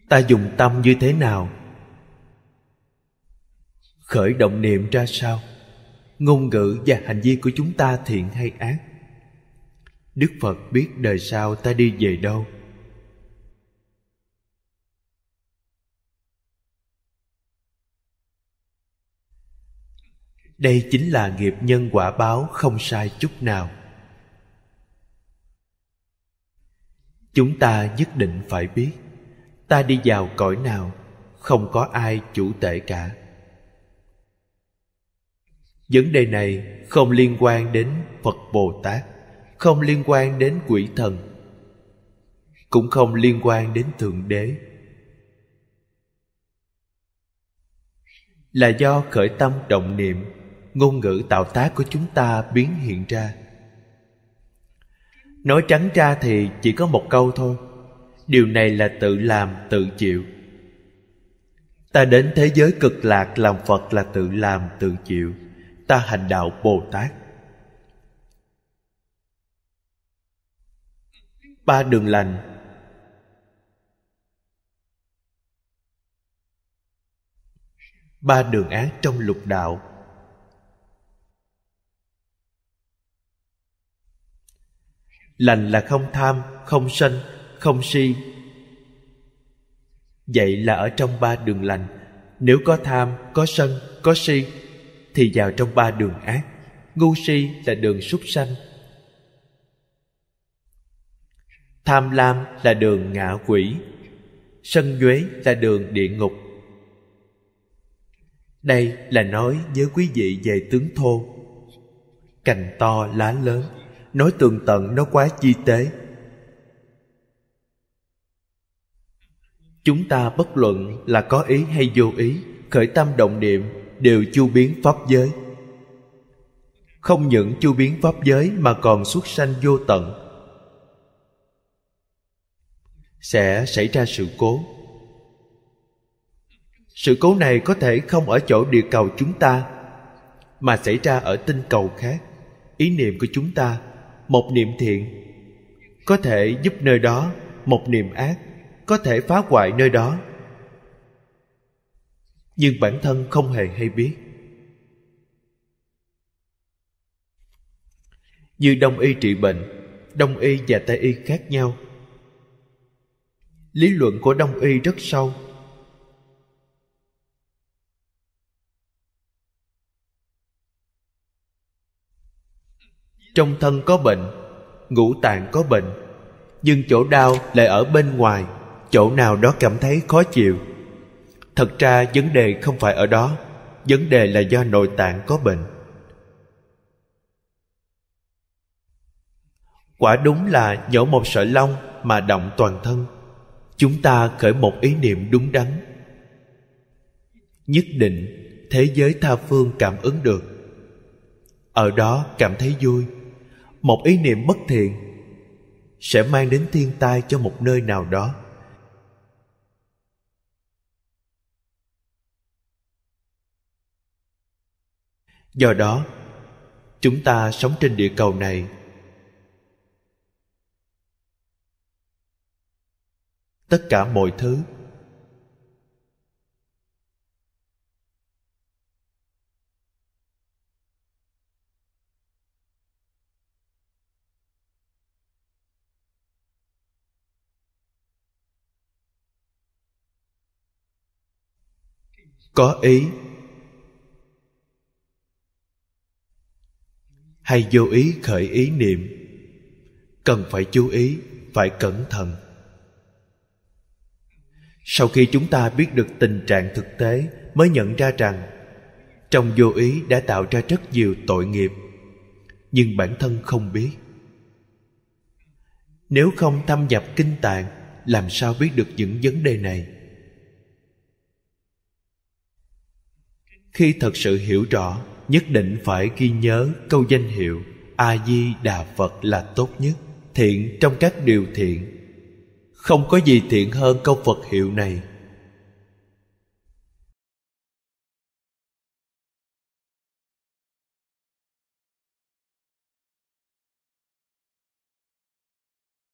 Ta dùng tâm như thế nào? Khởi động niệm ra sao? Ngôn ngữ và hành vi của chúng ta thiện hay ác? Đức Phật biết đời sau ta đi về đâu. Đây chính là nghiệp nhân quả báo, không sai chút nào. Chúng ta nhất định phải biết ta đi vào cõi nào, không có ai chủ tể cả. Vấn đề này không liên quan đến Phật Bồ Tát, không liên quan đến quỷ thần, cũng không liên quan đến Thượng Đế. Là do khởi tâm động niệm, ngôn ngữ tạo tác của chúng ta biến hiện ra. Nói trắng ra thì chỉ có một câu thôi: điều này là tự làm, tự chịu. Ta đến thế giới cực lạc làm Phật là tự làm, tự chịu. Ta hành đạo Bồ Tát. 3 đường lành. Ba đường ác trong lục đạo. Lành là không tham, không sân, không si. Vậy là ở trong 3 đường lành. Nếu có tham, có sân, có si thì vào trong 3 đường ác. Ngu si là đường súc sanh. Tham lam là đường ngạ quỷ. Sân nhuế là đường địa ngục. Đây là nói với quý vị về tướng thô. Cành to lá lớn, nói tường tận nó quá chi tế. Chúng ta bất luận là có ý hay vô ý, khởi tâm động niệm đều chu biến pháp giới. Không những chu biến pháp giới mà còn xuất sanh vô tận. Sẽ xảy ra sự cố. Sự cố này có thể không ở chỗ địa cầu chúng ta, mà xảy ra ở tinh cầu khác. Ý niệm của chúng ta, một niệm thiện có thể giúp nơi đó, một niệm ác có thể phá hoại nơi đó. Nhưng bản thân không hề hay biết. Như Đông y trị bệnh, Đông y và Tây y khác nhau. Lý luận của Đông y rất sâu. Trong thân có bệnh, ngũ tạng có bệnh, nhưng chỗ đau lại ở bên ngoài, chỗ nào đó cảm thấy khó chịu. Thật ra vấn đề không phải ở đó, vấn đề là do nội tạng có bệnh. Quả đúng là nhổ một sợi lông mà động toàn thân. Chúng ta khởi một ý niệm đúng đắn, nhất định thế giới tha phương cảm ứng được, ở đó cảm thấy vui. Một ý niệm bất thiện sẽ mang đến thiên tai cho một nơi nào đó. Do đó, chúng ta sống trên địa cầu này, tất cả mọi thứ có ý hay vô ý khởi ý niệm, cần phải chú ý, phải cẩn thận. Sau khi chúng ta biết được tình trạng thực tế, mới nhận ra rằng trong vô ý đã tạo ra rất nhiều tội nghiệp, nhưng bản thân không biết. Nếu không thâm nhập kinh tạng, làm sao biết được những vấn đề này? Khi thật sự hiểu rõ, nhất định phải ghi nhớ câu danh hiệu A-di-đà Phật là tốt nhất, thiện trong các điều thiện. Không có gì thiện hơn câu Phật hiệu này.